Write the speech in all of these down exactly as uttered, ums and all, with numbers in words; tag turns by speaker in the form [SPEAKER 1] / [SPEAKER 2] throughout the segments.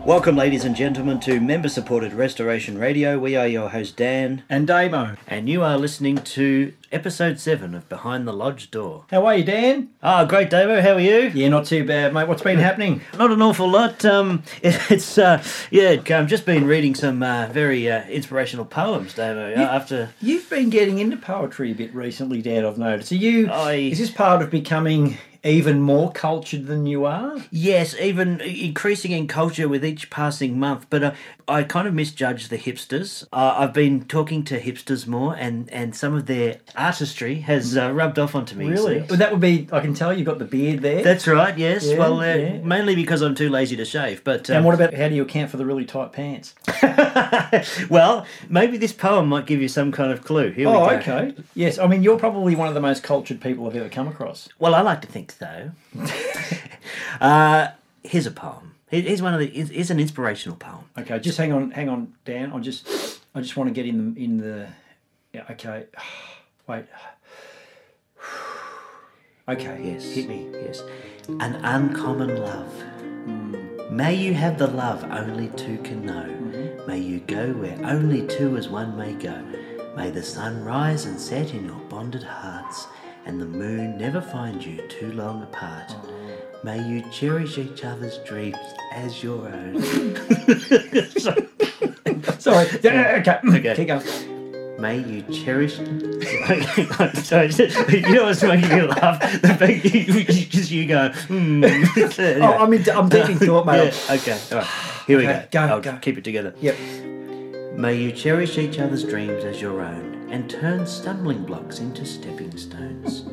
[SPEAKER 1] Welcome, ladies and gentlemen, to member-supported Restoration Radio. We are your host, Dan.
[SPEAKER 2] And Damo.
[SPEAKER 1] And you are listening to episode seven of Behind the Lodge Door.
[SPEAKER 2] How are you, Dan?
[SPEAKER 1] Ah, great, Damo. How are you?
[SPEAKER 2] Yeah, not too bad, mate. What's been happening?
[SPEAKER 1] Not an awful lot. Um, it, it's, uh, yeah, I've just been reading some uh, very uh, inspirational poems, Damo.
[SPEAKER 2] You,
[SPEAKER 1] after
[SPEAKER 2] You've been getting into poetry a bit recently, Dan, I've noticed. Are you,
[SPEAKER 1] I...
[SPEAKER 2] Is this part of becoming even more cultured than you are?
[SPEAKER 1] Yes, even increasing in culture with each passing month. But uh, I kind of misjudge the hipsters. Uh, I've been talking to hipsters more, and, and some of their artistry has uh, rubbed off onto me.
[SPEAKER 2] Really?
[SPEAKER 1] So.
[SPEAKER 2] Well, that would be, I can tell you've got the beard there.
[SPEAKER 1] That's right, yes.
[SPEAKER 2] Yeah,
[SPEAKER 1] well, uh,
[SPEAKER 2] yeah.
[SPEAKER 1] mainly because I'm too lazy to shave. But um,
[SPEAKER 2] And what about, how do you account for the really tight pants?
[SPEAKER 1] Well, maybe this poem might give you some kind of clue. Here
[SPEAKER 2] oh,
[SPEAKER 1] we go.
[SPEAKER 2] okay. Yes, I mean, you're probably one of the most cultured people I've ever come across.
[SPEAKER 1] Well, I like to think so. uh, here's a poem. Here's one of the. Here's an inspirational poem.
[SPEAKER 2] Okay, just hang on, hang on, Dan. I just, I just want to get in the, in the. Yeah. Okay. Wait. Okay.
[SPEAKER 1] Yes. Hit me. Yes. An uncommon love. Mm. May you have the love only two can know. Mm-hmm. May you go where only two as one may go. May the sun rise and set in your bonded hearts, and the moon never find you too long apart. Oh. May you cherish each other's dreams as your own.
[SPEAKER 2] Sorry. Sorry. Okay.
[SPEAKER 1] Okay.
[SPEAKER 2] Keep going.
[SPEAKER 1] May you cherish. Sorry, you know what's making me laugh? The fact you just you go. Hmm.
[SPEAKER 2] Anyway. Oh, I'm in, I'm deep in thought, mate.
[SPEAKER 1] Yeah. Okay. All right. Here we
[SPEAKER 2] okay,
[SPEAKER 1] go.
[SPEAKER 2] go.
[SPEAKER 1] I'll
[SPEAKER 2] go.
[SPEAKER 1] keep it together.
[SPEAKER 2] Yep.
[SPEAKER 1] May you cherish each other's dreams as your own, and turn stumbling blocks into stepping stones.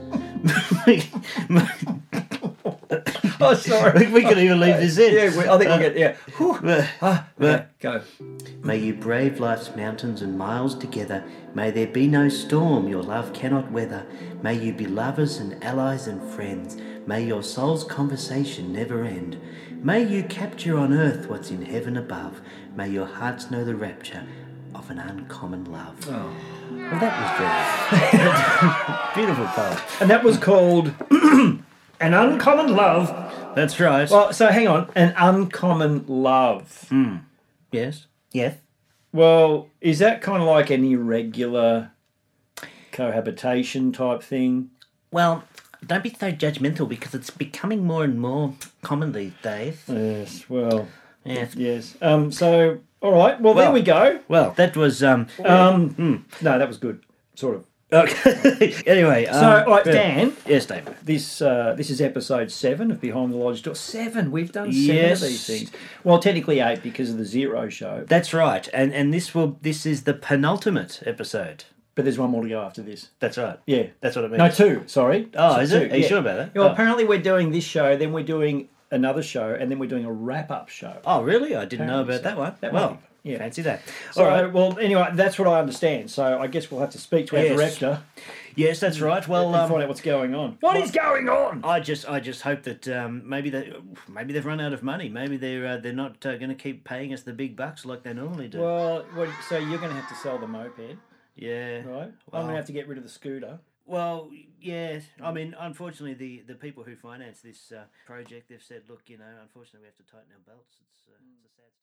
[SPEAKER 2] Oh, sorry.
[SPEAKER 1] We can even leave this in.
[SPEAKER 2] Yeah, we, I think we'll get, yeah.
[SPEAKER 1] Uh,
[SPEAKER 2] ah, okay, go.
[SPEAKER 1] May you brave life's mountains and miles together. May there be no storm your love cannot weather. May you be lovers and allies and friends. May your soul's conversation never end. May you capture on earth what's in heaven above. May your hearts know the rapture of an uncommon love.
[SPEAKER 2] Oh.
[SPEAKER 1] Well, that was very beautiful poem.
[SPEAKER 2] And that was called An Uncommon Love.
[SPEAKER 1] That's right.
[SPEAKER 2] Well, so hang on. An Uncommon Love.
[SPEAKER 1] Mm. Yes. Yes.
[SPEAKER 2] Well, is that kind of like an irregular cohabitation type thing?
[SPEAKER 1] Well, don't be so judgmental because it's becoming more and more common these days.
[SPEAKER 2] Yes, well...
[SPEAKER 1] Yes.
[SPEAKER 2] Yes. Um. So, all right. Well,
[SPEAKER 1] well
[SPEAKER 2] there we go.
[SPEAKER 1] Well, that was... Um,
[SPEAKER 2] um.
[SPEAKER 1] Mm.
[SPEAKER 2] No, that was good. Sort of.
[SPEAKER 1] Okay. Anyway.
[SPEAKER 2] So,
[SPEAKER 1] um,
[SPEAKER 2] all right, Dan.
[SPEAKER 1] Yes, David.
[SPEAKER 2] This uh, this is episode seven of Behind the Lodge Door. Seven. We've done seven
[SPEAKER 1] yes.
[SPEAKER 2] of these things. Well, technically eight because of the Zero show.
[SPEAKER 1] That's right. And and this will this is the penultimate episode.
[SPEAKER 2] But there's one more to go after this.
[SPEAKER 1] That's right.
[SPEAKER 2] Yeah.
[SPEAKER 1] That's what it means.
[SPEAKER 2] No, two. Sorry.
[SPEAKER 1] Oh,
[SPEAKER 2] so
[SPEAKER 1] is
[SPEAKER 2] two.
[SPEAKER 1] it? Are you
[SPEAKER 2] yeah.
[SPEAKER 1] sure about that?
[SPEAKER 2] Well,
[SPEAKER 1] oh.
[SPEAKER 2] apparently we're doing this show, then we're doing another show, and then we're doing a wrap-up show.
[SPEAKER 1] Oh, really? I didn't know about
[SPEAKER 2] so.
[SPEAKER 1] that one.
[SPEAKER 2] That
[SPEAKER 1] well,
[SPEAKER 2] yeah.
[SPEAKER 1] fancy that.
[SPEAKER 2] So,
[SPEAKER 1] All right.
[SPEAKER 2] well, anyway, that's what I understand. So I guess we'll have to speak to our
[SPEAKER 1] Yes.
[SPEAKER 2] director.
[SPEAKER 1] Yes, that's right. Well,
[SPEAKER 2] and
[SPEAKER 1] um,
[SPEAKER 2] find out what's going on. What
[SPEAKER 1] well,
[SPEAKER 2] is going on?
[SPEAKER 1] I just, I just hope that um, maybe they, maybe they've run out of money. Maybe they're, uh, they're not uh, going to keep paying us the big bucks like they normally do.
[SPEAKER 2] Well, what, so you're going to have to sell the moped,
[SPEAKER 1] yeah.
[SPEAKER 2] right?
[SPEAKER 1] Well,
[SPEAKER 2] I'm going to have to get rid of the scooter.
[SPEAKER 1] Well, yeah. I mean, unfortunately, the, the people who finance this uh, project, they've said, look, you know, unfortunately, we have to tighten our belts. It's, uh, it's a sad.